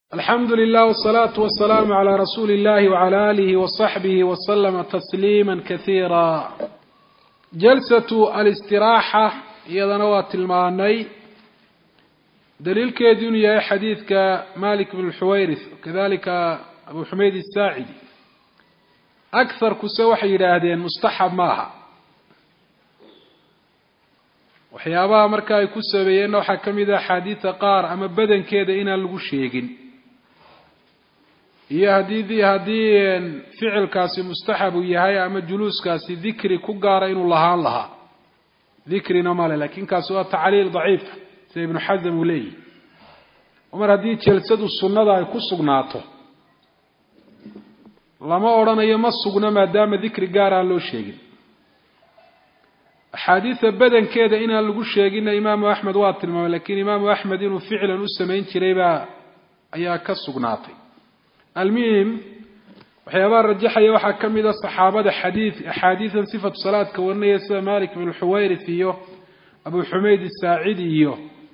الحمد لله والصلاة والسلام على رسول الله وعلى آله وصحبه وسلم تسليما كثيرا. جلسة الاستراحة يضنوات المعنى دليل كدنيا حديث كمالك بن الحويرث وكذلك أبو حميد الساعدي أكثر كسوح يرادين مستحب معها وحيابها مركا يكسب بينه وحكم إذا حديث قار أما بدن كذا إنا لغشيقين iyo hadii ficilkaasi mustaxab uu yahay ama juluuskaasi dhikri ku gaara inuu lahaan lahaa dhikrina ma laakiin kaas waa tacliil dhaif say ibn hazm uu leeyahay umar hadii jalsadu sunnada ay ku sugnaato lama oranayo ma sugna maadaama dhikri gaar ah loo sheegin ahadiith badankeeda inaan lagu sheegin imaam ahmed waa tilmaamay laakiin imaam ahmed inuu ficlan u sameyn jiray ayaa ka sugnaatay المهم وحيابان رجحي وحا كميدا صحابة حديثا صفة صلاة كورنية سيدة مالك بن الحويرث أبو حميد الساعدي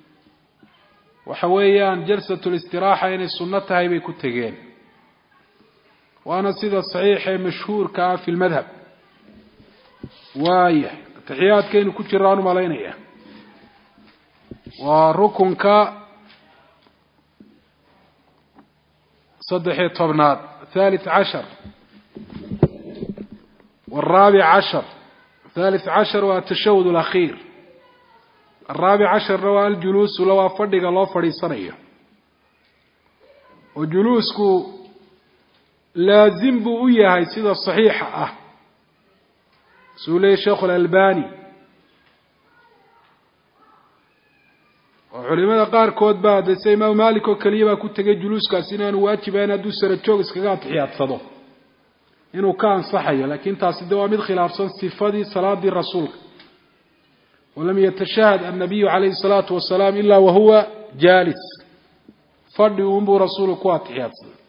وحويان جلسة الاستراحة يعني سنتها يبي كتغين وأنا سيدة صحيح مشهور في المذهب وايه تحيات كين كتران مالينية وركن صدحي طبنات ثالث عشر والرابع عشر ثالث عشر والتشهد الأخير الرابع عشر رواه الجلوس ولو أفردق الله فريصانية وجلوسك لازم بؤية هاي سيدة الصحيحة سولي الشيخ الألباني وعلماء قار كود بعد سيما مالك وكليبا كنت جاي جلوس كاسينان واجب أنا دوس رجوس كقاط حياة صدق إنه كان صحيح لكن تصدق ومد خلاف صفة صلاة الرسول ولم يتشاهد النبي عليه الصلاة والسلام إلا وهو جالس فرد أمبو رسول قاط حياة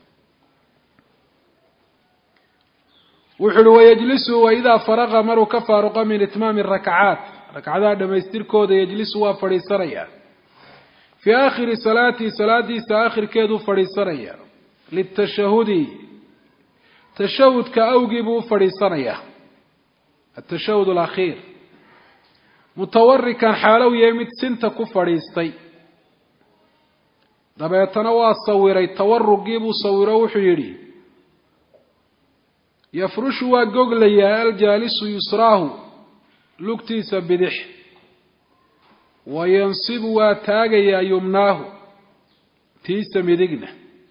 وحلو يجلس وإذا فرغ مرو كفارق من إتمام الركعات ركعات لما يستير كود يجلس وفريسريا في آخر صلاتي سآخر كيدو فريسانيا للتشهد تشهد كأوجب فريسانيا التشهد الأخير متوركا حالو يمت سنت كفريستي دابا يتنوى صوري تورق جيبو صورو حيري يفرش وقوغليا الجالس يسراه لكتي سبدح وينصب وتاغيا يمناه تيس مدغنا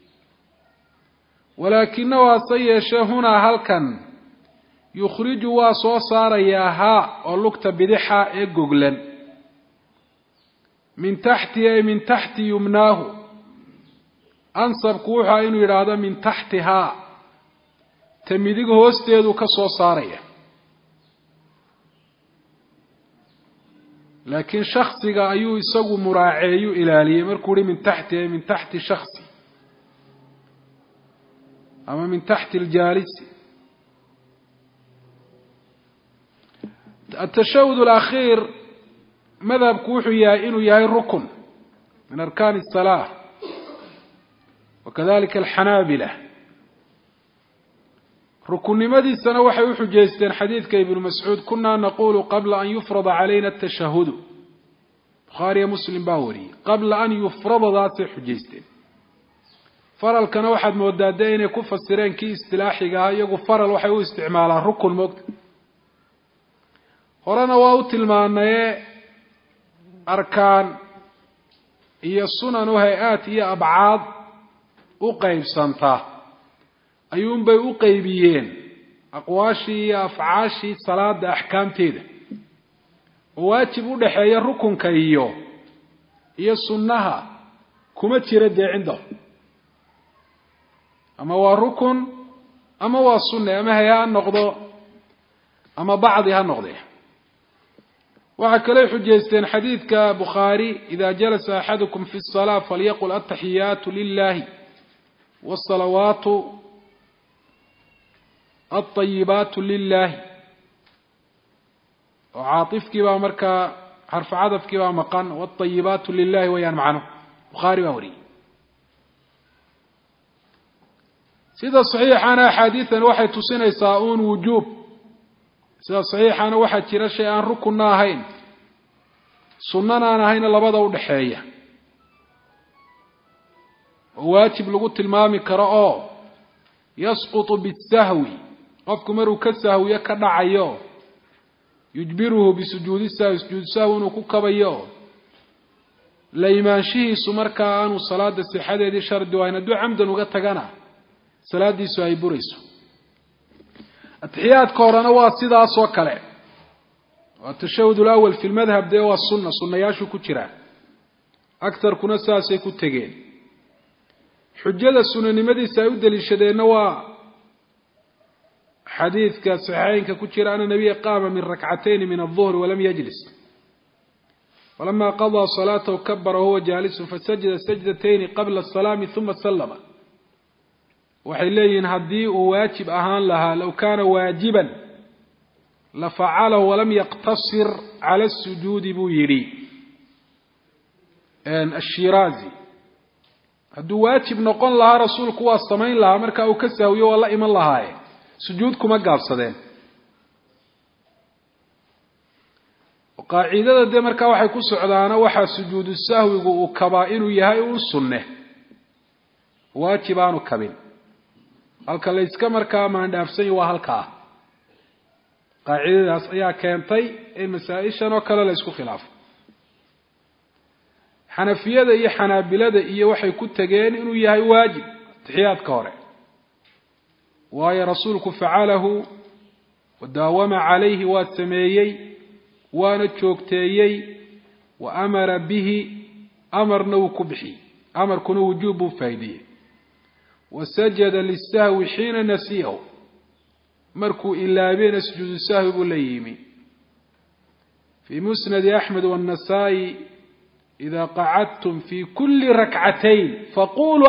ولكنه صيش هنا هلكن يخرج واسو صارياها ولقت بدحا اغغلن من تحت يمناه انصب كوحا انه يراده من تحتها تمدغ هوستيدو كسو صاريا لكن شخصي أيو يسوي مراعي إلى مركوري من تحت شخصي أما من تحت الجالس. التشهد الأخير مذهب كوحي إنه يهي الركن من أركان الصلاة وكذلك الحنابلة ركن مدي سنة وحي حجيستين حديث كابن مسعود كنا نقول قبل أن يفرض علينا التشهد بخاري مسلم باوري قبل أن يفرض ذات حجيستين فرل كان واحد مودادين يكف السرين كي استلاحي يقول فرل وحي استعماله ركن موقت هرانا واوت المعنى أركان هي السنن وهيئات هي أبعاد أقيب سنتا أيون بي أقيبيين أقواشي أفعاشي صلاة أحكام تيدا وواجب لحيا الركن كيو هي السنة كما ترد عنده أما هو الركن أما هو السنة أما هي النقضة أما بعضها النقضة وعكلي حجيستين حديث كبخاري إذا جلس أحدكم في الصلاة فليقل التحيات لله والصلوات الطيبات لله وعاطف كبا مركا حرف عطف كبا مقان والطيبات لله ويان معنا بخاري باوري sida saxiixana xadiisan waxay tusinaysaa uun wujuub sida saxiixana waxa jira shay aan rukun ahayn sunnana aan ahayn labada u dhaxeeya waajib lagu tilmaami karo oo yasqutu bisahwi qofku maruu ka sahwiyo ka dhacayo yujbiruhu bisujuudi sahwi inuu ku kabayo la imaanshihiisu markaa aanu salaada sixadeedii shardi waa in hadduu camdan uga tagana salaadiisu ay burayso atixiyaadka horena waa sidaas oo kale waa tashahud alawal fi lmadhab dee waa sunnayaashu ku jira agtarkuna saasay ku tegeen xujada sunanimadiisa ay u daliishadeenna waa xadiidka saxiixeynka ku jira ana nabiya qaama min rakcatayn min alظuhri walam yajlis falama qadaa salaatahu kabara huwa jaalisun fasajada sajdatayn qabla asalaami uma sallama waxay leeyihiin haddii uu waajib ahaan lahaa low kaana waajiban lafacalahu walam yaqtasir cala sujuudi buu yidhi ashiraazi hadduu waajib noqon lahaa rasuulku waa samayn lahaa markaa uu ka sahwiyo waa la iman lahaaye sujuud kuma gaabsadeen qaacidada dee markaa waxay ku socdaana waxaa sujuudu sahwigu uu kabaa inuu yahay u sunne waajib aanu kabin halka la iska markaa maandhaafsan waa halkaa qaacidadaas ayaa keentay in masaa-ishan oo kale la isku khilaafo xanafiyada iyo xanaabilada iyo waxay ku tageen inuu yahay waajib atixiyaadka hore waayo rasuulku facalahu wadaawama calayhi waa sameeyey waana joogteeyey wa amara bihi amarna wuu ku bixiyey amarkuna wujuub buu faa'iideeyey wasajada lisahwi xiina nasiyahu markuu ilaabeyna sujuudu sahwi buu la yimi fii musnadi axmed waannasaa'i idaa qacadtum fii kulli rakcatayn faquluu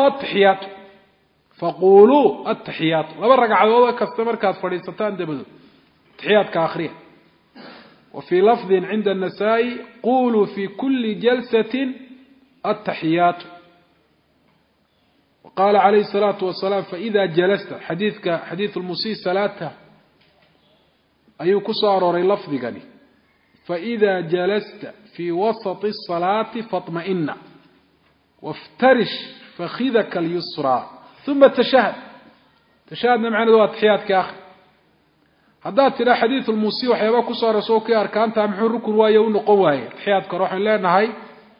ataxiyaatu laba ragcadood kasta markaad fadhiisataan dabadood atixiyaadka akhriya وفي لفظ عند النسائي قولوا في كل جلسة التحيات وقال عليه الصلاة والسلام فإذا جلست حديث المسيء صلاته أي كسر لفظ قال فإذا جلست في وسط الصلاة فاطمئن وافترش فخذك اليسرى ثم تشهدنا معنا ذو التحيات كأخر haddaad tidhaa xadiidu lmuusi waxyaaba ku soo arasoo kii arkaantaa muxuu rukun waaye u noqon waaye atixiyaadka hore waxaan leenahay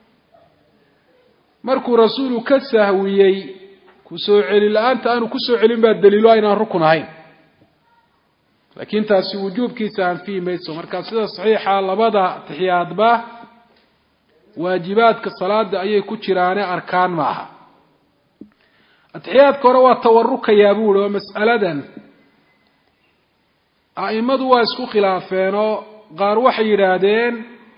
markuu rasuulu ka sahwiyey kusoo celin la-aanta aanu kusoo celin baa daliilo aynaan rukun ahayn laakiin taasi wujuubkiisa anfihi mayso markaa sida saxiixa labada atixiyaadba waajibaadka salaada ayay ku jiraane arkaan maaha atixiyaadka hore waa tawarukayaa buu ihi oo mas'aladan a'immadu waa isku khilaafeenoo qaar waxay yidhaahdeen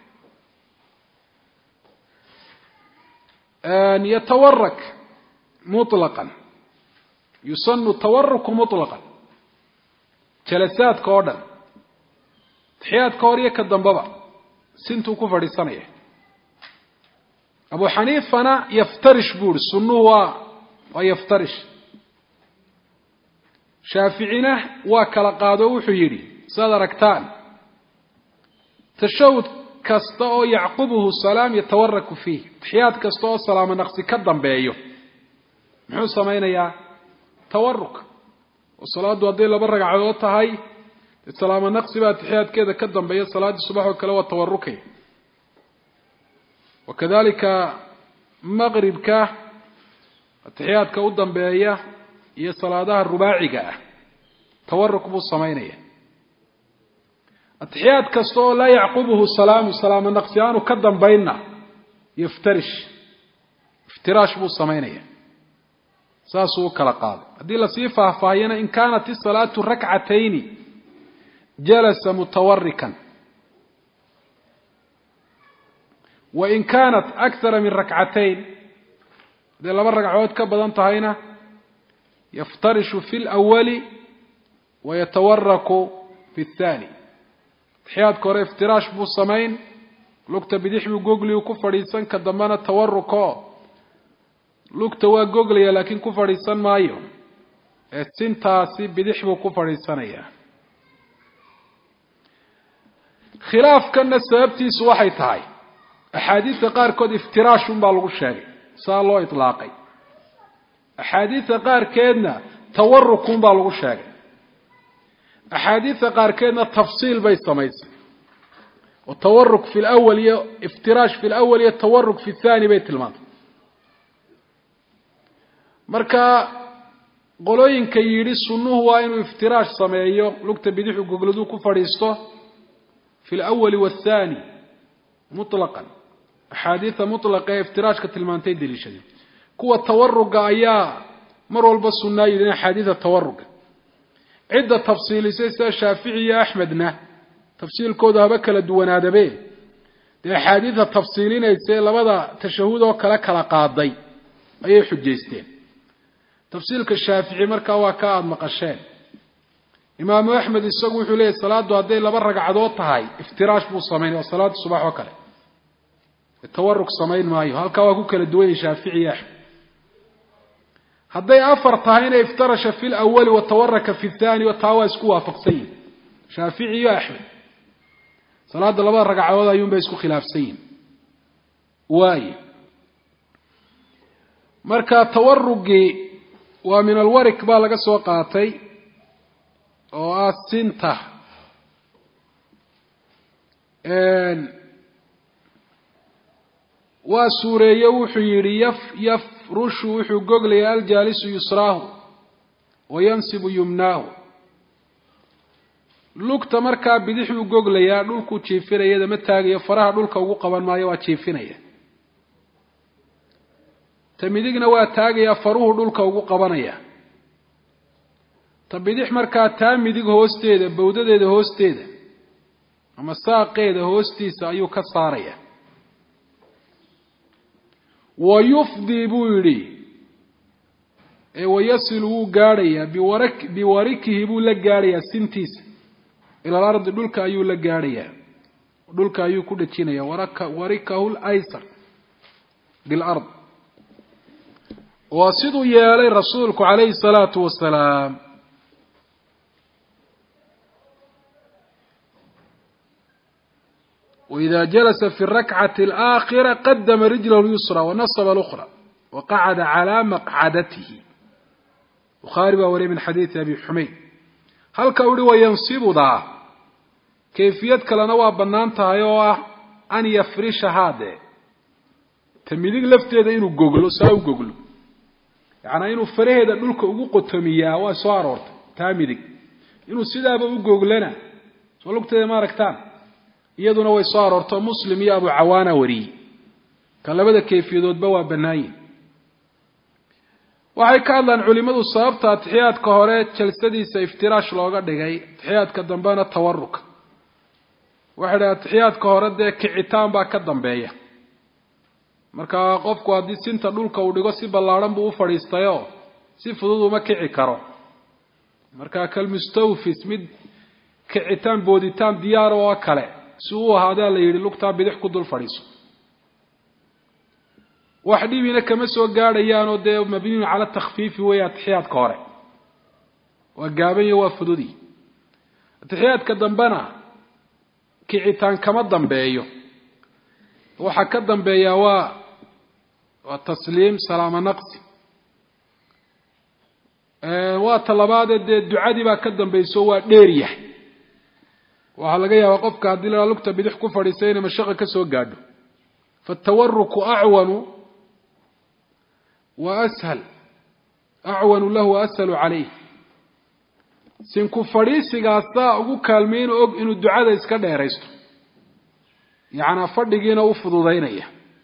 yatawarak muطlaqan yusanu tawaruku muطlaqan jalasaadka oo dhan atixiyaadka hor iyo ka dambaba sintuu ku fadhiisanaya abu xaniifana yaftarish buu ihi sunnuhu waa yaftarish shaaficina waa kala qaado wuxuu yidhi saad aragtaan tashahud kasta oo yacqubuhu salaam yatawaraku fiih atixiyaad kasta oo salaamo naqsi ka dambeeyo muxuu samaynayaa tawaruk oo salaadu hadday laba ragcadood tahay salaamo naqsi baa atixiyaadkeeda ka dambeeya salaaddii subax oo kale waa tawarukay wakadalika maqribka atixiyaadka u dambeeya iyo salaadaha rubaaciga ah tawaruk buu samaynaya atixiyaad kasta oo laa yacqubuhu salaamo naqsi aanu ka dambaynna iftiraash buu samaynaya saasuu u kala qaaday haddii lasii faahfaahiyana in kaanat isalaatu rakcatayni jalasa mutawarikan wain kaanat akthara min rakcatayn hadday laba ragcadood ka badan tahayna yaftarishu fi lawali wayatawaraku fi اthani atixiyaadka hore iftiraash buu samayn lugta bidix buu gogliyu ku fadhiisan ka dambena tawaruko lugta waa goglaya laakiin ku fadhiisan maayo sintaasi bidix buu ku fadhiisanayaa khilaafkana sababtiisu waxay tahay axaadiista qaarkood iftiraashun baa lagu sheegay saa loo itlaaqay axaadiista qaarkeedna tawarukun baa lagu sheegay axaadiista qaarkeedna tafsiil bay samaysay oo tawaruk fi lawal iyo iftiraash fi lawal iyo tawaruk fi thani bay tilmaantay marka qolooyinka yidhi sunnuhu waa inuu iftiraash sameeyo lugta bidixu gogladu ku fadhiisto في الأول والثاني مطلقا أحاديث مطلقة افتراش كتلمانتين دليشة كوة التورق أيا مروا البصنا يدنا حديث التورق عدة تفصيل سيسا شافعي أحمدنا تفصيل كودها بكلا دوان هذا بيه دي حديث التفصيلين يتسير لبدا تشهود وكلا كلا قاضي أي حجيستين تفصيل كالشافعي مركا وكاد مقشين إمام أحمد السقوي حليه الصلاة وهذه لبرق عدوتها افتراش بالصمين وصلاة الصباح وكله التورق صمين مايو هل كواكوك للدوين شافعي أحمد هذي أفرطهين افترش في الأول وتورك في الثاني وتاواسكوها فقسين شافعي أحمد صلاة لبرق عدوتها يوم بيسكو خلاف سين واي مركا تورق ومن الورك بالغ سوقاتي oo ah sinta waa suureeye wuxuu yidhi yafrushu wuxuu goglaya aljaalisu yusraahu wayansibu yumnaahu lugta markaa bidixuu goglayaa dhulkuu jiifinaya ma taagayo faraha dhulka ugu qaban maayo waa jiifinaya ta midigna waa taagaya faruhu dhulka ugu qabanaya tabidix markaa taa midig hoosteeda bawdadeeda hoosteeda ama saaqeeda hoostiisa ayuu ka saaraya wayufdi buu yidhi wayasilu wuu gaadhayaa biwarikihi buu la gaadhayaa sintiisa ila alardi dhulka ayuu la gaadhayaa dhulka ayuu ku dhajinaya warikahu laysar bilard waa siduu yeelay rasuulku calayhi salaatu wasalaam وإذا جلس في الركعة الآخرة قدم رجله اليسرى ونصب الأخرى وقعد على مقعدته وخاربه ولي من حديث أبي حميد هل كوري وينصب ذا كيفية كلنا بنانتها يوه أن يفرش هذا تميلك لفتي هذا إنه جوجلو ساو جوجلو يعني إنه فريه هذا نلك أوقو تمياه وسوارورت تاميلك إنه سيدا أبو جوجلنا سولك تدا ما ركتان iyaduna way soo aroorto muslim iyo abu cawaana wari ka labada kayfiyadoodba waa banaayin waxay ka hadlaan culimadu sababta taxiyaadka hore jalsadiisa iftiraash looga dhigay taxiyaadka dambena tawarruk waxa taxiyaadka hore de kicitaan baa ka dambeeya marka qofku hadii sinta dhulka uu dhigo si ballaaran buu u fadhiistayo si fudud uma kici karo marka kal mustawfis mid kicitaan booditaan diyaar oo kale سوى هذا اللي يلقطها بدح كدول فريسو واحد من كما سوى قال يانو ده مبني على التخفيف ويا تحيات كورة وجابني وفدودي تحيات كدنبنا كعتان كما دنبيو وحكى دنبيا والتسليم سلام نقص وطلبات الدعاء دي بقى كدنبيسو ديريه waxaa laga yaabaa qofka hadii la lugta bidix ku fadhiisayna mashaqo ka soo gaadho fatawarruku a'wanu wa ashal a'wanu lahu wa ashalu alayhi sin ku fadhiisigaasa ugu kaalmeyn og inuu ducada iska dheeraysto yaana fadhigiina u fududeynaya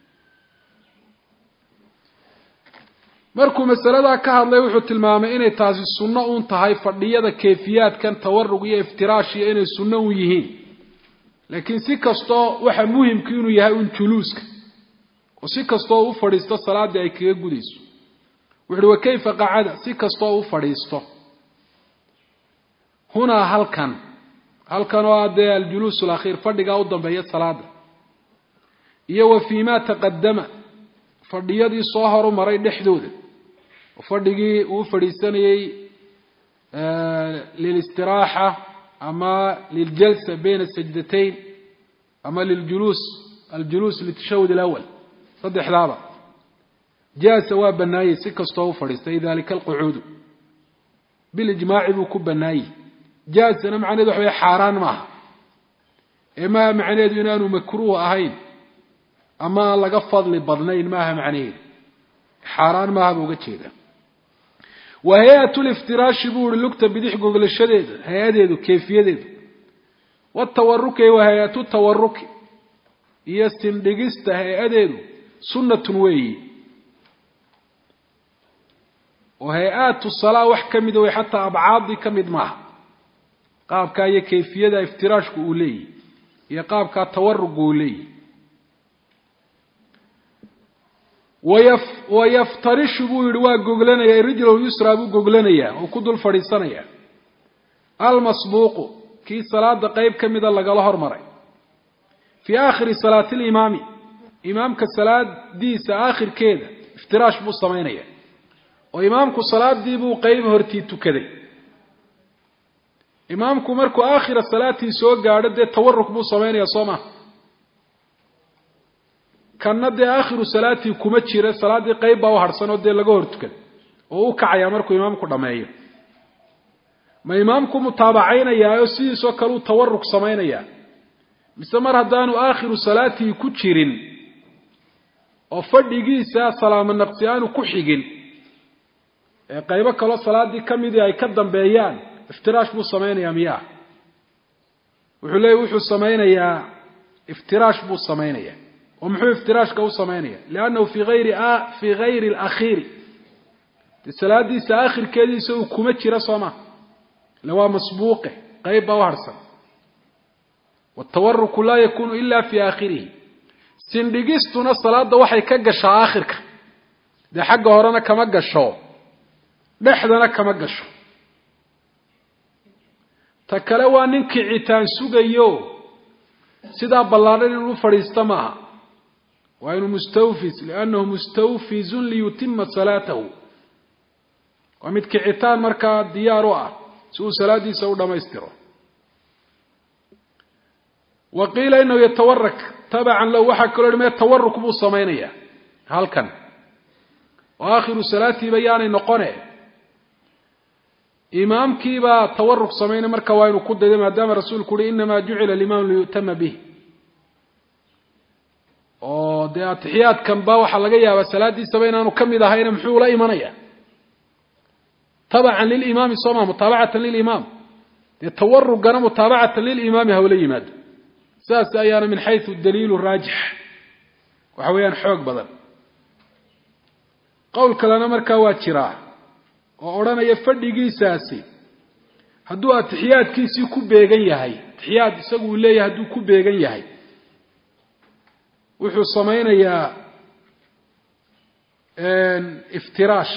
markuu masalada ka hadlay wuxuu tilmaamay inay taasi sunno u tahay fadhiyada kayfiyaadkan tawarrug iyo iftiraash iyo inay sunno u yihiin laakiin si kasto waxa muhiimku inuu yahay un juluuska oo si kasto u fadhiisto salaada ay kaga gudayso wuxuu wa kayfa qacada si kasto u fadhiisto huna halkan oo aday al-julus al-akhir fadhiga u dambeeya salaada iyo wa fiima taqaddama fadhiyadii soo horumaray dhexdooda fadhigii uu fadhiisanayay للاستراحة أما للجلسة بين السجدتين أما الجلوس للتشهد الأول صدح ذلك جاء سواب الناي سكستو فريستي ذلك القعود بالإجماع بكب الناي جاء سنة معنى ذو حاران معه إما معنى ذو إنه مكروه أهين أما لقى فضل بضنين معها معنى حاران معها بوقت شيدا وهيئة الافتراش بور اللقطة بديح قوغل الشديد هيئة كيفية والتورك وهيئة التورك يستندقست هيئة سنة وي وهيئات الصلاة وحكمد وحتى أبعاد كمد معها قاب كاية كيفية افتراش قولي يقاب كالتورك قولي ويفترش بو يروا غوغلنيا رجله يسرى بو غوغلنيا وكدل فريسانيا المسبوق كي صلاه قيب كميده لغلا هرمري في اخر صلاه الامام امامك الصلاه دي اخر كده افتراش بو سمينيا وامامك الصلاه دي بو قيب هرتي تكدي امامك مركو اخر الصلاه سو غاده تورك بو سمينيا سوما كان دي آخر صلاتي كما جيره صلاتي قيب با وحرسنو دي laga hortukad oo uu kacaya markuu imaamku dhameeyo ma imaamku mutaabacaynaya sidoo kale uu tawarruk sameeynaya mise mar hadaanu aakhiru salaati ku jirin oo fadhigiisa salaamo naqsiyaanu ku xigin ee qaybo kale salaadii kamid ay ka dambeeyaan iftiraash buu sameeynaya miyaa wuxuu sameeynayaa iftiraash buu sameeynaya ومحو افتراش كو سمينيا لانه في غير الاخير الصلاه دي اخر كدي سو كما جيره سوما لو مسبوقه قيب وهرسن والتورك لا يكون الا في اخره سندغيستنا الصلاه waxay ka gashaa aakhirka de xagga horena kama gasho dhexdana kama gasho ta kale waa ninkii ciitaan sugayo sida ballaaran inuu fariisto maaha وإنه مستوفز لأنه مستوفز ليتم صلاته ومتك عتان مركا ديارها سوء صلاة سوء ما يستره وقيل إنه يتورك تبعا لو وحا كل ما يتورك بو الصمينية هل كان وآخر صلاة بيان نقنع إمام كيبا تورك صمينة مركا وإنه قد ما دام رسول كل إنما جعل الإمام ليؤتم به oo de atixiyadkan ba waxa laga yaabaa salaadiisa baynaanu kamid ahayna muxuu la imanaya tabacan lil imam soma mutabacatan lil imam de tawarrugana mutabacatan lil imam hawla yimaad saas ayana min haythu ad-dalil ar-rajih waxa weeyaan xoog badan qowl kalena marka waa jira oo oranaya fadhigiisaasi haduu atixiyadkiisi ku beegan yahay atixiyad isagu leeyahay haduu ku beegan yahay wuxuu sameeynayaa iftirash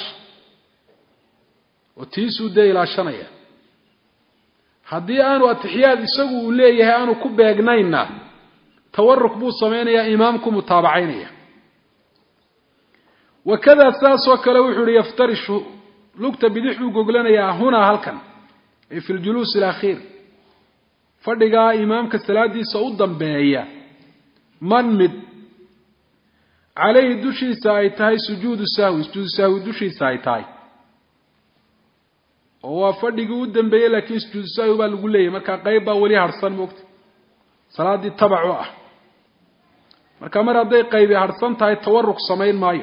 oo tiisu deelashanaya hadii aanu atixiyad isagu uu leeyahay aanu ku beegnayna tawarruk buu sameeynayaa imaamku mutaabacaynaya wakada saaso kale wuxuu yaftarishu lugta bidixu goglanayaa huna halkan ee fil julus al-akhir fadhiga imaamka salaadiisa u dambeeya man mid عليه دوشي سايتاي سجود السهو دوشي سايتاي هو فدغ u dambeeyay laakiin sujuud sahwi baa lagu leeyahay marka qayb baa wali harsan moogta salaadii tabacu ah marka mar haday qayb harsan tahay tawarruk sameyn maayo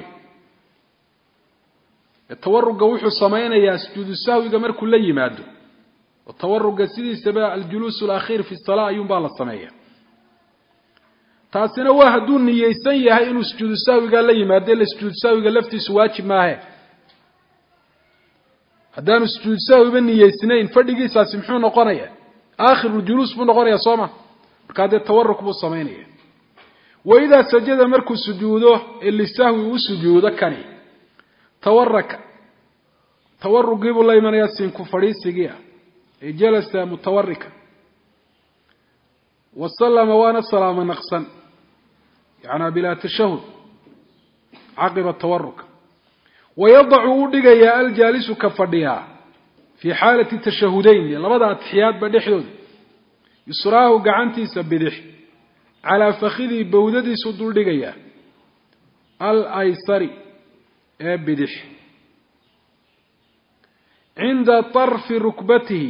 tawarruga wuxuu sameeynayaa sujuud sahwiga markuu la yimaado oo tawarruga sidiisa baa al-julus al-akhir fi as-salah ayuu baa la sameeyaa taasina waa haduu niyeysan yahay inuu sujuud sahwiga la yimaado la sujuud sahwiga laftiisu waajib maahe hadaan sujuud sahwiga niyeysnayn fadhigiisaasi muxuu noqonayaa aakhirul julus buu noqonayaa sooma marka de tawarruk buu sameeynaya وإذا سجد مركو سجوده اللي سهوي وسجوده كاني تورق قيب الله من يسين كفريس سجيا جلس متوركا وسلم وانا السلام نقصا يعني بلا تشهد عقب التورك ويضع ودقيا الجالس كفرديها في حالة التشهدين لبدا التحيات بدحدود يسراه قعنتي سبدح على فخذي بوددي سدول دقيا الأيسري بدح عند طرف ركبته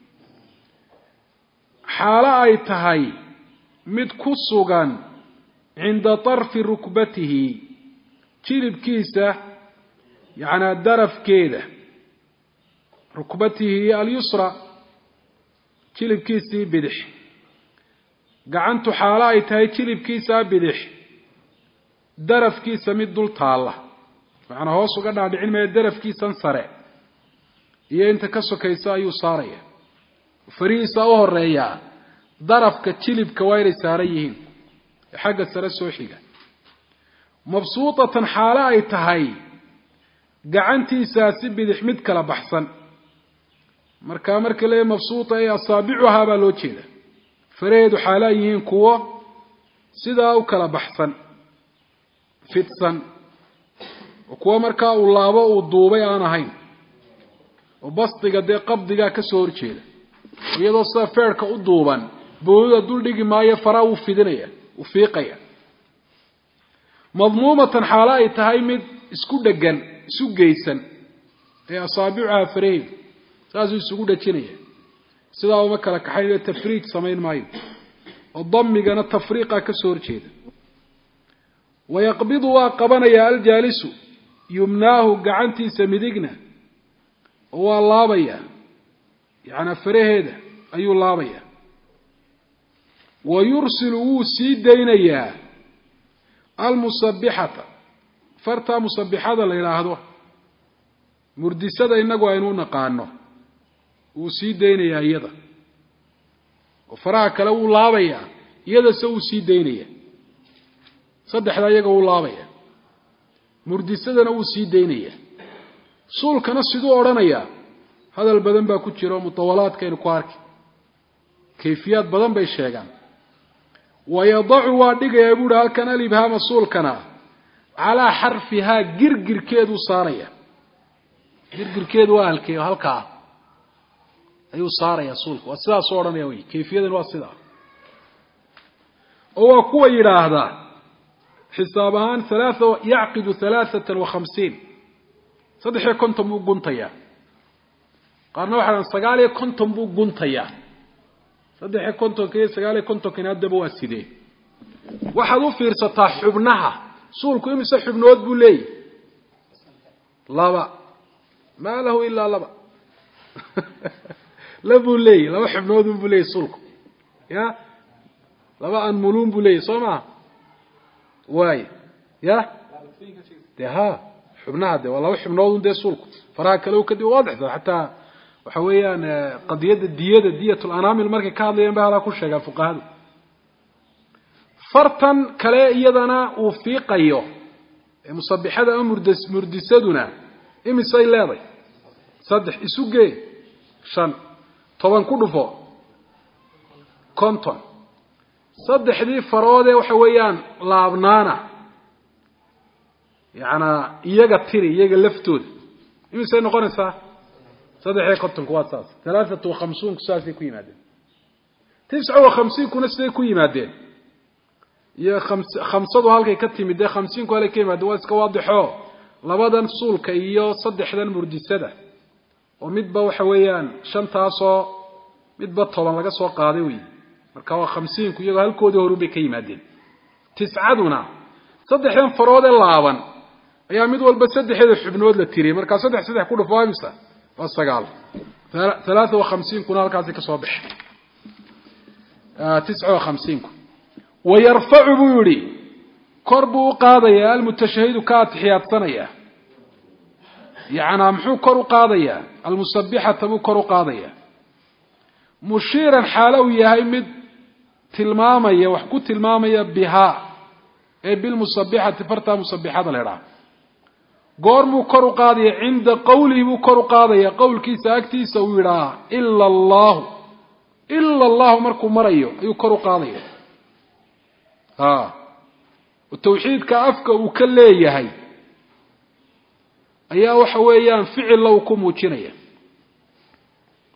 حالة أي تهي متكسوغان عند طرف ركبته جلب كيسة يعني درف كيده ركبته اليسرى جلب كيسي بدح قعنت حالة أي تهي جلب كيسة بدح درف كيسة مدول طالة معنى هو سوغان عند علم الدرف كيسة انصرع iyo inta ka sokaysa ayuu saaraya fariisa oo horeeya darafka jilibka way saarayihiin xagga sare soo xiga mabsuutatan xaala ay tahay gacantiisa si bidix mid kala baxsan marka leey mabsuuta ay asaabicuha ba loo jeeda fareedu xaala yihiin kuwa sida u kala baxsan fitsan kuwa marka uu laabo uu duubay aan ahayn وبسطيقة دي قبضيقة كسور جيدة ويضو صافيرك أدوبان بوضا دول ديقي مايا فراو وفيدنيا وفيقيا مضمومة حالاي تهيمد اسكو دقان اسكو جيسان هي أصابعها فريد سازو اسكو دقانيا سيداو مكالا كحيني التفريق سمين مايو الضميقنا التفريقة كسور جيدة ويقبضوا قبنيا الجالس يمناه قعنتي سمدقنا هو اللابية يعني فريهده أي اللابية ويرسل سيدينيا المصبحة فرتا مصبحة لإلهه مردسة إنه ينون قانه وسيدينيا يدا وفراك لو اللابية يدا سو سيدينيا صدح لا يقو اللابية مردسة نو سيدينيا suulkana sidoo oranaya hadal badan baa ku jiro mutawalaadkaynu ku arki kayfiyad badan bay sheegan wayadhu waa dhigaya buur halkan alibhama suulkana ala harfiha girgirkeedu saaraya girgirkeedu waa halkee halka ayuu saaraya suulku waa sidaas oranaya way kayfiyadan waa sidaa oo kuwa yiraahda xisaabahan 3 yaqidu 53 صدح كنتم بو غنتيا قارنا waxaan sagaal konton buu guntaya صدح كنتم kee sagaal konton kina daba waa sidee waxaad u fiirsataa xubnaha suulku imisa xubnood buu leeyahay laba ma lahu illa laba labu leeyahay laba xubnood buu leeyahay suulku ya laba an mulun buu leeyahay soma way ya deha xubnaha de wala xubnood de suulku faraa kale oo kadib waadix hatta waxa weeyaan qadiyada diyatul anamil markay ka hadlayeen baa ku sheega fuqahaadu fartan kale iyadana uu fiiqayo musabbihada murdisaduna imisay leeday saddex isuge shan toban ku dhufo konton saddexdii faroode waxa weeyaan laabnaana يعني iyaga tiri iyaga laftooda imisay noqonaysaa 3 kuwaad saas 53 saasi ku yimaadeen 59 kuna sidee ku yimaadeen iyo 5 halkay ka timid 50 ku halkay ka yimaadeen waa iska waadixo labadan suulka iyo saddexdan murdisada oo midba waxa weeyaan shantaasoo midba 10 laga soo qaaday weey marka waa 50 ku iyaga halkoodii horu bay ka yimaadeen 9 saddexdan faroode laaban ayaa mid walba saddexda xubnood la tiriyay marka saddex ku dhufo imisa waa 53 kuna halkaas ka soo baxay 59 ويرفع بيري قرب قاضيا المتشهد كاتحيات صنيا يعني محو كرو قاضيا المسبحة بو كرو قاضيا مشيرا حالوية هيمد تلمامية وحكو تلمامية بها بالمسبحة فرطة مسبحة الهراء قرب كرو قاضيا عند قوله بو كرو قاضيا قول كيسا اكتي سويرا إلا الله مركو مريو ايو كرو قاضيا والتوحيد كأفك وكليه هاي أيها وحويان فعل لو كموجينيا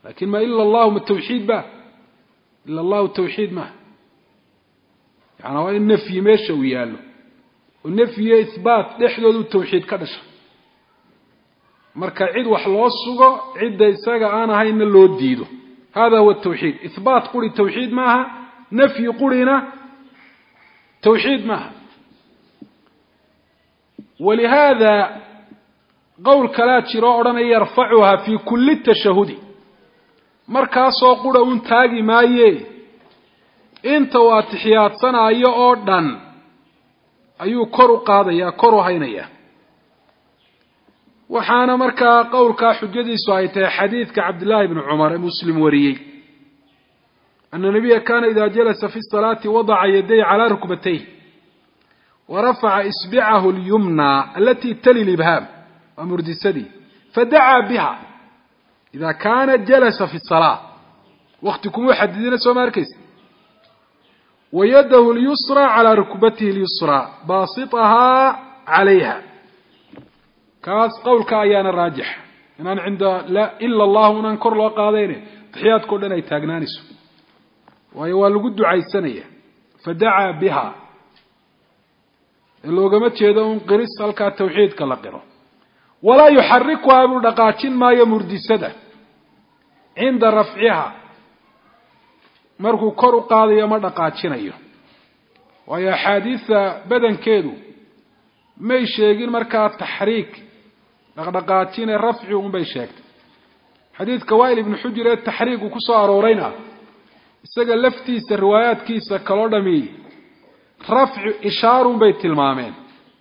لكن ما إلا الله التوحيد به إلا الله التوحيد ما يعني هو النفي ماشي وياله والنفي إثبات لحدود التوحيد كدش marka cid wax loo sugo cid isaga aan ahayn loo diido hada huwa tawhid ithbat quli tawhid maaha nafyi qulina tawhid maaha ولهذا قول كلا جiro oran yarfacuha fi kulli tashahudi marka soo qura un taagi maaye inta waa tixiyaadsanayo oo dhan ayuu kor u qaadaya kor u haynaya وحانا مركا قولك حجدي سوايته حديث عبد الله بن عمر مسلم وريي أن النبي كان إذا جلس في الصلاة وضع يديه على ركبتيه ورفع إصبعه اليمنى التي تلي الإبهام ومرد السدي فدعا بها إذا كان جلس في الصلاة وقتكم يحددين سوى مركز ويده اليسرى على ركبته اليسرى باسطها عليها كاس قولك أيانا راجح إن عند لا إلا الله وننكر له قاضينه تحيات كلنا يتاقنانسوا ويوالقوا الدعاء السنية فدعا بها اللي قمت يدون قرص هلك التوحيد كالقرة ولا يحركها بردقاتين ما يمرد السدى عند رفعها مركو كرو قاضي مردقاتين أيه وهي حادثة بدن كيدو ما يشيقين مركا تحريك دقاتين الرفع ومبي شيكت حديث كوائل بن حجر التحريك وكسو أرورينا isaga laftiisa riwaayaadkiisa kala dhami rafcu ishaaru bay tilmaameen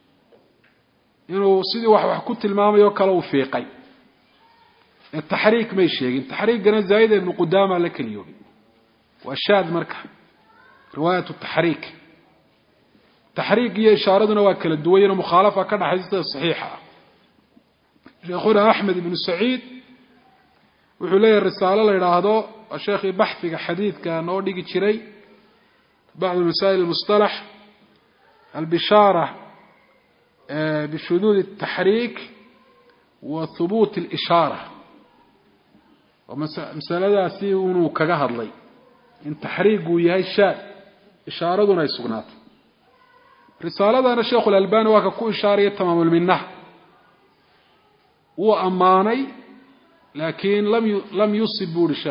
inuu sidii wax ku tilmaamayo kala u fiiqay التحريك ما sheegin tahriigana zaid ibn qudama la kaliyo wa shaad marka riwaayatu tahriik tahriik iyo ishaaraduna waa kala duwan mukhalafa ka dhaxaysta saxiixa sheekhuna ahmed ibn sa'id wuxuu leeyahay risaalo la yiraahdo الشيخ بحث حديث كان أوديك تشري بعض المسائل المصطلح البشارة بشذوذ التحريك وثبوت الإشارة ومسألة ذا سيونو كجهر لي إن تحريك وياي الشاء إشارة دون أي سقنات رسالة أنا الشيخ الألباني وككو إشارة تمام المنه وأماني لكن لم يصب بور الشيخ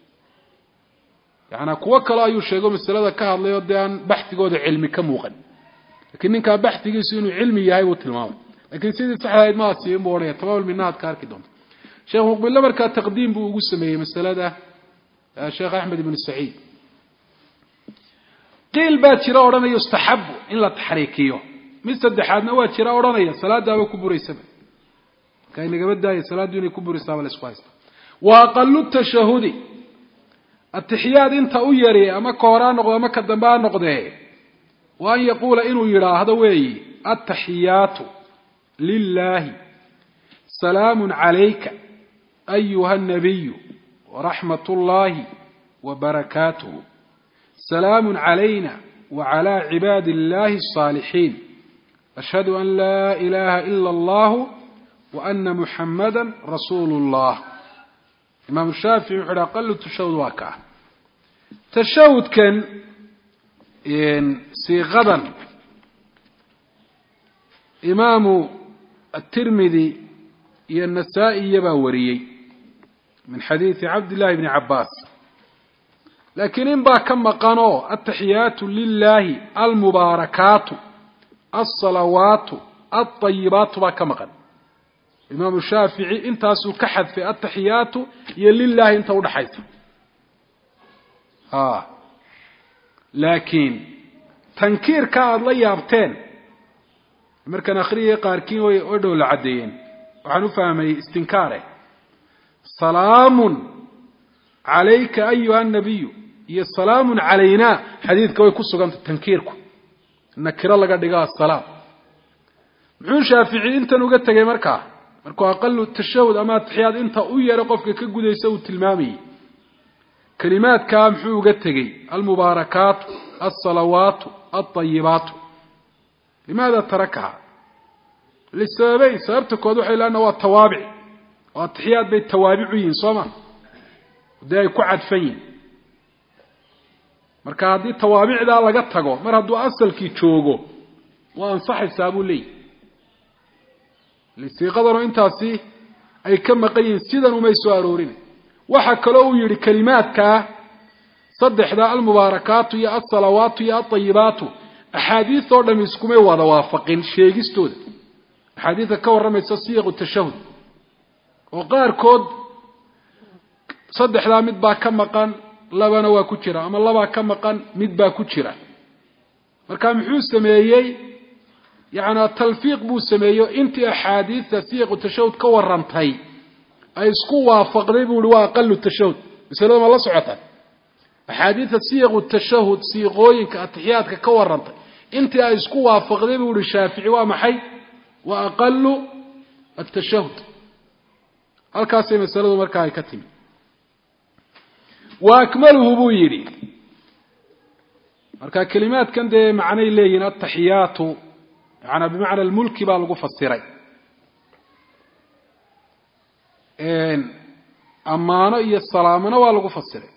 يعني kuwa kale ayuu sheego mas'alada ka hadlayo daan baxtigooda cilmi ka muuqan laakiin ninka baxtigiisu inuu cilmi yahay uu tilmaamo laakiin sidii saxaayad ma siin booraya tabaal minaad ka arki doonto sheekh muqbil marka taqdiim buu ugu sameeyay mas'alada sheekh ahmed ibn sa'id qil ba jira oranaya istahabu in la tahriikiyo mid saddexaadna waa jira oranaya salaadaaba ku buraysaba kay naga badaayo salaadu inay ku buraysaa wala isku haysta wa aqallu tashahudi التحيات انت يري اما كورا نقض اما كدنبا نقضه وان يقول انه يراهد وي التحيات لله سلام عليك ايها النبي ورحمة الله وبركاته سلام علينا وعلى عباد الله الصالحين أشهد أن لا إله إلا الله وأن محمدا رسول الله إمام الشافعي على أقل التشهد واقع تشهد كان صيغة إمام الترمذي النسائي يباوري من حديث عبد الله بن عباس لكن إن با كم قانو التحيات لله المباركات الصلوات الطيبات با كم قان إمام الشافعي انت كحد في التحيات لله انت ودحيت لكن تنكير كاد لا يابتين مركن اخريه قاركين ودو العديين وحنو فهمي استنكاره سلام عليك ايها النبي يا سلام علينا حديثك way ku suganta tankiirku nakira laga dhigaa salaam muxuu shaafici intan uga tagay markaa aqallu tashahud ama tahiyad inta u yara qofka ka gudaysa uu tilmaamay kalimaadka muxuu uga tagay al mubarakat as-salawat at-tayyibat limaada tarakaha lisabay sababta kood waxay laana waa tawaabic waa tahiyad bay tawaabicuyin sooma day ku cadfayn marka hadii tawaabicda laga tago mar haduu asalkii joogo waa ansaxaysaa buu leeyahay lisiiqadana intaasi ay ka maqayin sidan uma soo aroorin waxa kale oo yiri kalimaadka saddexda al-mubaarakaatu ya as-salawaatu ya at-tayyibaatu axaadiis oo dham iskumay wada waafaqin sheegistooda axaadiisa ka waramaysa siiq tashahhud oo qaar kood saddexda mid baa ka maqan labana waa ku jira ama laba ka maqan mid baa ku jira marka muxuu sameeyay yaani talfiiq buu sameeyo intii axaadiisa siiq tashahhud ka warantay ay isku waafaqday buu waa aqal tashahhud misalada ma la socota أحاديث سيغ التشهد سيغوينك التحيات كورنت انت اسكو وافقدي بو الشافعي ومحي واقل التشهد الكاسي مساله marka ay ka timi واكمله بو يري marka kalimaad kan de macnay leeyin التحيات يعني بمعنى الملك baa lagu fasiray amaano iyo salaamana waa lagu fasiray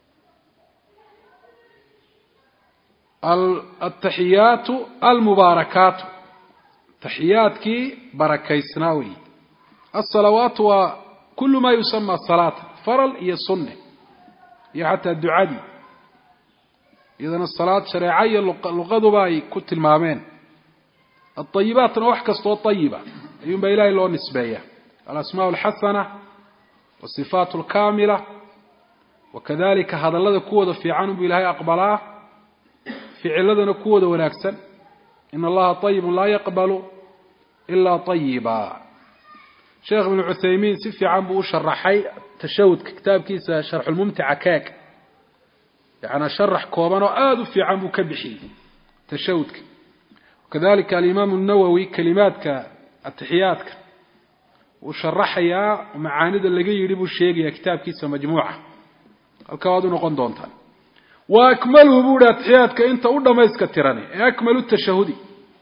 التحيات المباركات تحياتك بركيسناوي الصلوات وكل ما يسمى الصلاة فرل هي السنة هي حتى الدعاء إذن الصلاة شريعية لغضوا باي كت المامين الطيبات نوحكس طيبة يوم بإله الله نسبية الأسماء الحسنة والصفات الكاملة وكذلك هذا الذي كود في عنه بإله أقبلاه فعلنا كود ونكسن إن الله طيب لا يقبل إلا طيبا شيخ ابن عثيمين سفي عنه شرحي تشهد كتاب كيس شرح الممتع كاك يعني شرح كوبان وآذ في عنه كبحي تشهدك وكذلك الإمام النووي كلماتك التحياتك وشرحها ومعاند اللي يريبوا الشيء كتاب كيس مجموعة الكواد نقون دونتان وأكمله بودا تحياتك انت قد ما يسكترني أكمل التشهد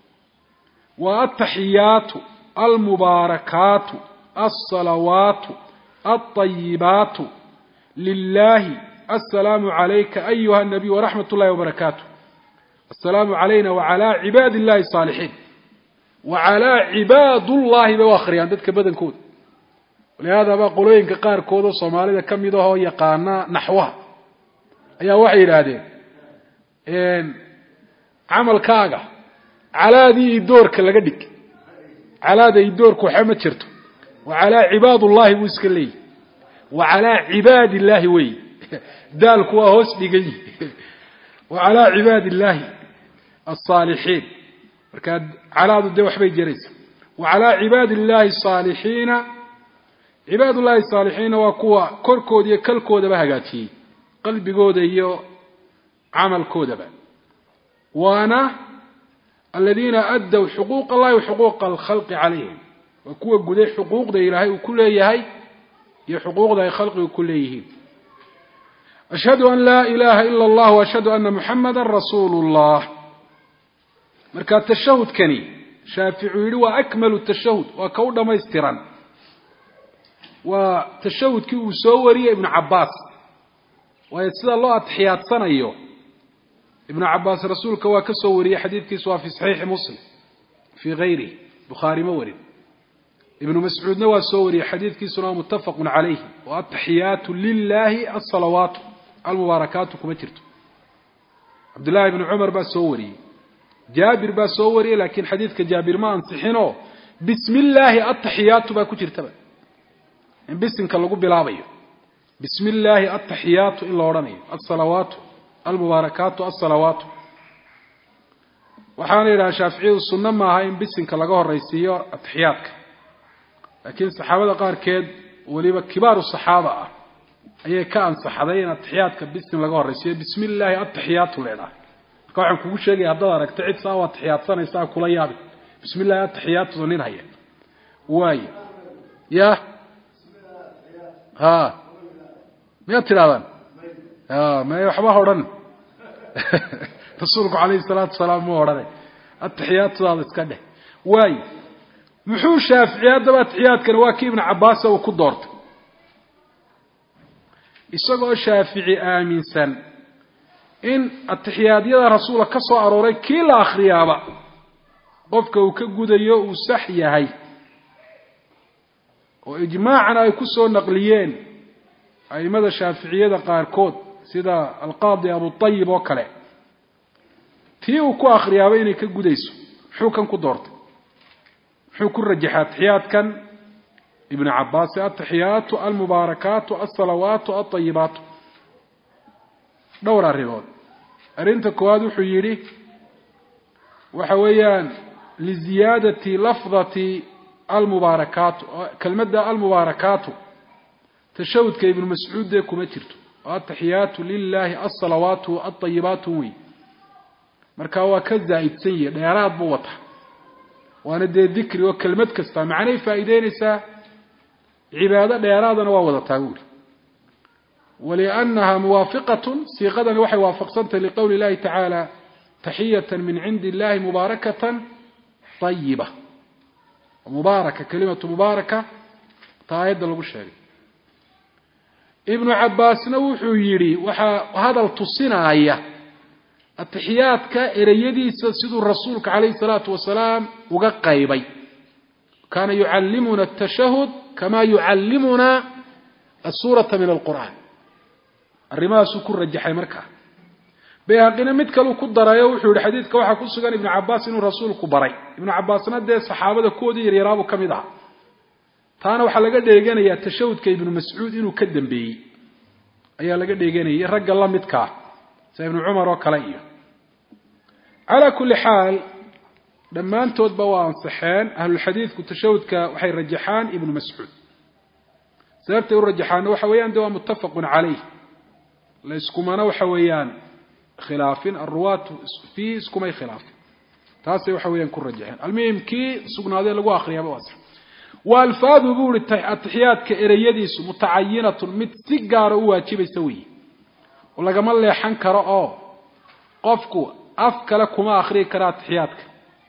والتحيات المباركات الصلوات الطيبات لله السلام عليك أيها النبي ورحمة الله وبركاته السلام علينا وعلى عباد الله الصالحين وعلى عباد الله بواخرين ذاتك بدن كود ولهذا بقولين كقار كودو صومالي كم يدوه يقانا نحوها ayaa waxay yiraahdeen amalkaaga calaadii doorka laga dhig calaadii doorku waxa ma jirto wa ala ibaadullahi wiskali wa ala ibaadillahi way daalku waa hoos dhigay wa ala ibaadillahi as-salihin marka calaadu de waxbay jiraysa wa ala ibaadillahi as-salihin ibaadullahi as-salihin waa kuwa korkooda iyo kalkooda ba hagaajiyay قلبي جودة يو عمل كودبا وانا الذين أدوا حقوق الله وحقوق الخلق عليهم وكوا جودة حقوق ده إلهي وكل يهي يحقوق ده خلق وكل يهي أشهد أن لا إله إلا الله وأشهد أن محمد رسول الله مركات التشهد كني شافعي وأكمل التشهد وكود ما يسترن وتشهد كي وسوري ابن عباس ويسأل الله تحيات سنة أيوه ابن عباس رسولك وكسوري حديث كسوا في صحيح مسلم في غيره بخاري مورد ابن مسعود نوى سوري حديث كسوا متفق عليه والتحيات لله الصلوات المباركات كما ترت عبد الله بن عمر بسوري جابر بسوري لكن حديث كجابر ما انصحينه بسم الله التحيات باكترتبا بسم كاللغو بلابيه بسم الله التحيات إلا وراني الصلوات المباركات الصلوات وحاني إلى شافعي السنة ما هاي بسن كلاقوه الرئيسية التحيات لكن صحابة قار كيد وليبا كبار الصحابة أي كان صحابين التحيات كبسن لقوه الرئيسية بسم الله التحيات لنا قاعد كل شيء هذا تعيد سوا التحيات سنة يساوي كل يابي بسم الله التحيات ظنين هي واي يا ها ما تلاوان ما يحبه ورن رسولك عليه الصلاة والسلام ورن التحيات هذا اسكده واي محو شافعي هذا التحيات كان واكي ابن عباس وكدورت isagoo shaafici aaminsan in atixiyaadyada rasuulka ka soo arooray kii la akhriyaaba qofka uu ka gudayo uu sax yahay oo ijmaacan ay ku soo naqliyeen aimada shaaficiyada qaarkood sida alqaadi abu tayyib oo kale tii uu ku akhriyaaba inay ka gudayso muxuu kan ku doortay muxuu ku rajaxay atixiyaadkan ibn Cabbaas atixiyatu almubarakatu as-salawatu at-tayyibatu dhowr arrimood arinta koowaad wuxuu yiri waxa weeyaan liziyaadati lafdati almubarakatu kalmada almubarakatu tashawudka ibn Mas'uud kuma jirto atixiyatu lillahi as-salawatu at-tayyibatu wi marka waa ka zaa'idsan yahay dheeraad buu wata waana dhikri oo kelmad kasta macnay faa'iideynaysa cibaado dheeraadana waa wada taaguri ولأنها موافقة صيغة وحي وافقسنت لقول الله تعالى تحية من عند الله مباركة طيبة ومباركة كلمة مباركة طايد للبشري ابن عباس نوحو يري وهذا التصينا آية التحيات كإريدي سيد الرسول عليه الصلاة والسلام وقايبي كان يعلمنا التشهد كما يعلمنا السورة من القرآن الرماس كل رجحي مركه بيهقنا mid kale ku darayo wuxuu yiri xadiidka waxa ku sugan ibn Cabbaas inuu rasuulku baray ibn Cabbaasna de saxaabada koodii yaryaraabo kamid ah taana waxa laga dheeganayaa tashawudka ibn Mas'uud inuu ka dambeeyay ayaa laga dheeganayay ragga la midka sa ibn Umar oo kale iyo ala kulli xaal dhamaantood ba waan saxeen ahlul xadiidku tashawudka waxay rajaxaan ibn Mas'uud sababta uu rajaxaan waxa weeyaan waa muttafaqun calayh la iskumana waxa weeyaan khilaafin arwaat fi iskumay khilaaf taasay waxa weeyaan ku rajaxeen almuhim ki sugnaadeen lagu akhriyaa waasix والفاظ بول التحيات كإريديس متعينة مد سيجار واجب يسوي ولا جمال لحن كراء قفكو أفكلكما آخري كرات تحياتك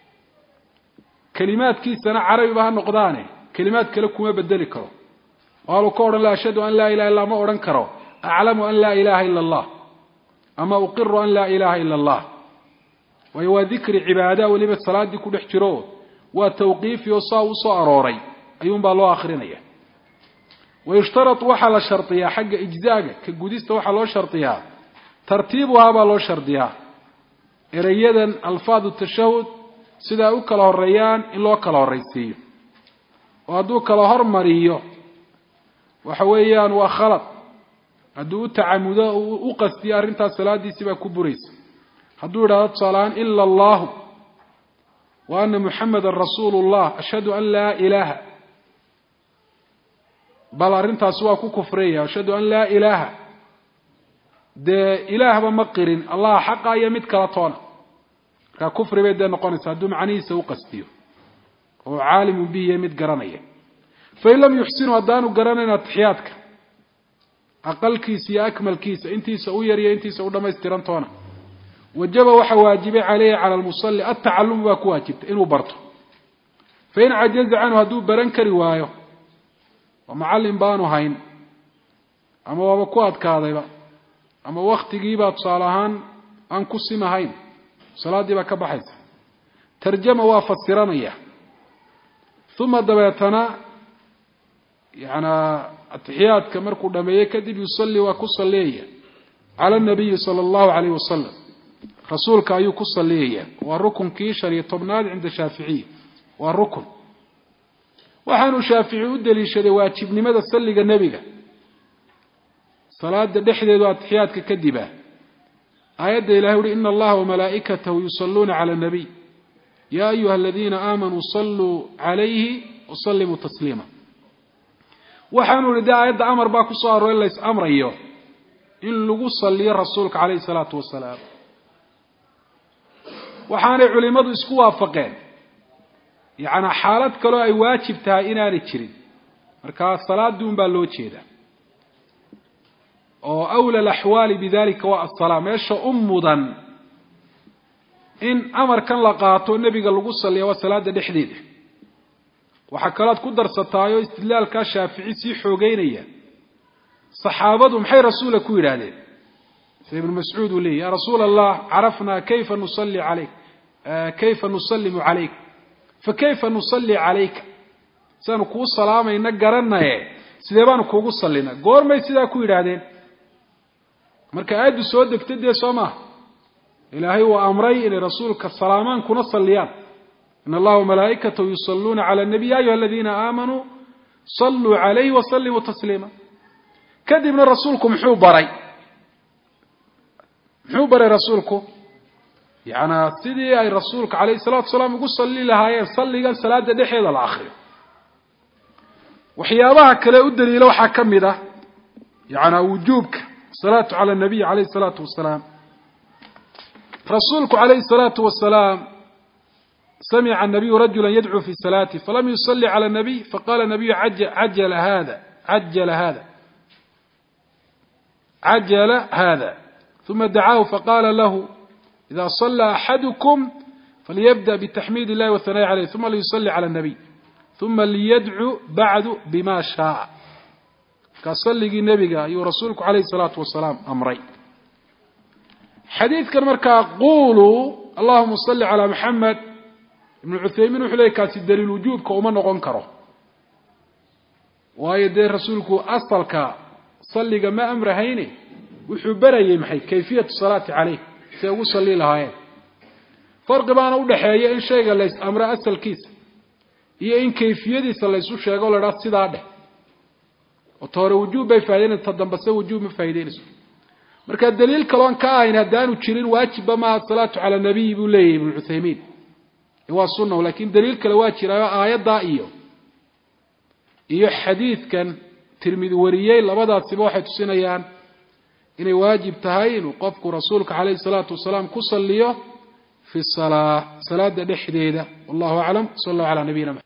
كلمات كي سنة عربي بها النقداني كلمات كلكما بدل كرو قالوا قول لا أشهد أن لا إله إلا الله ما أورن كرو أعلم أن لا إله إلا الله أما أقر أن لا إله إلا الله وهو ذكر عبادة ولبت صلاة دي كل احترام وتوقيف يصاو صاروري أيوم بالله آخرين إياه ويشترط وحل الشرطية حق إجزاء كجوديست وحل الشرطية ترتيبها بالله شرطية إريدا ألفاظ التشهد سدا أكله الريان إلا أكله الرئيسي وأدو أكله مريو وحويان وخلط أدو تعمدا وقصدي أرنتا الصلاة دي سبا كبريس هدو رأت صلاة إلا الله وأن محمد رسول الله أشهد أن لا إله بل أرنتها سواء كفرية أشهد أن لا إله ده إله بمقرن الله حقا يمد كرطونا ككفر بيد نقونس هدو معني سوقستيه وعالم به يمد قرانية فإن لم يحسنوا أدانوا قرانينا تحياتك أقل كيس يا أكمل كيس أنتي سأوير يا أنتي سأودا ما يسترانتونا وجب وحواجب عليه على المصلي التعلم وكواجب إنه برطه فإن عجز عنه هدو برنك روايه ومعلم بانو هين أما وابكوات كاذبا أما وقت جيبات صالحان أنكسم هين صلاة دي بكبحيث ترجمة وفسرانية ثم دبيتنا يعني التحيات كمركو دمية كدب يصلي وكصليه على النبي صلى الله عليه وسلم رسولك أيو كصليه والركن كيشر يطبناد عند الشافعي والركن وحانو شافعي ودلي شريواتي ابن ماذا صلق النبي صلاة دحدة واتحياتك كدبة آيات إلهي إن الله وملائكته يصلون على النبي يا أيها الذين آمنوا صلوا عليه وسلموا تسليما وحانو لدى آيات أمر باكو صار وإلا يسأمر أيوه إن لغو صلي رسولك عليه الصلاة والسلام وحانو علماء اسكوا فقين يعني حالات كلو أي واجب تها إنان تشرين مركا الصلاة دون بالو تشيدا أو أولى الأحوال بذلك والصلاة ماشا أمضا إن أمر كان لقاته النبي قال لقصة اللي هو الصلاة دي حديده وحكالات كدر ستايو استدلال كالشافعي سيحو غينيا صحابته محي رسولك ويرادين ابن مسعود لي يا رسول الله عرفنا كيف نصلي عليك كيف نسلم عليك فكيف نصلي عليك سنكو السلام إنك قررنا سيدان كوغو صلينا قور ما يسيدا كو يرادين marka aad soo degtay sooma ilaahay waa amray in rasuulka salaaman kuna saliyaan in allah wa malaa'ikatu yusalluna ala an-nabiy ayyuha alladhina amanu sallu alayhi wa sallimu taslima kadibna rasuulku muxuu baray rasuulku yaana sidii ay rasuulka alayhi salatu wasalaam ugu salli lahaayeen salliga salaada dhexeeda la akhriyo waxyaabaha kale u daliilo waxa kamida yaana wujuubka صلاة على النبي عليه الصلاة والسلام رسولك عليه الصلاة والسلام سمع النبي رجلا يدعو في صلاته فلم يصلي على النبي فقال النبي عجل هذا ثم دعاه فقال له إذا صلى أحدكم فليبدأ بتحميد الله والثناء عليه ثم ليصلي على النبي ثم ليدعو بعد بما شاء كصلي النبي ورسولك عليه الصلاة والسلام أمري حديث كان مركا قولوا اللهم صل على محمد ابن عثيمين وحليك سيدل الوجوب كوما نغنكره ويدي رسولك أصلك صلي ما أمر هيني وحبري محي كيفية الصلاة عليه سيقول صلي لها فرق بان أودحيا إن شيء ليس أمر أصل كيس هي إن كيفية صلي سو شيء قال راس سيده وطور وجوب بفايدين التضم بس وجوب مفايدين مركا الدليل كلام كاين هدانو تشيرين واجب ما الصلاة على النبي بولي ابن عثيمين هو السنة ولكن دليل كلا واجب آيات ضائية إيه حديث كان ترمذي وريين لبدا سباحة سنيان إنه واجب تهين وقفك رسولك عليه الصلاة والسلام كصليه في الصلاة صلاة دحديدة والله أعلم صلى الله على نبينا محمد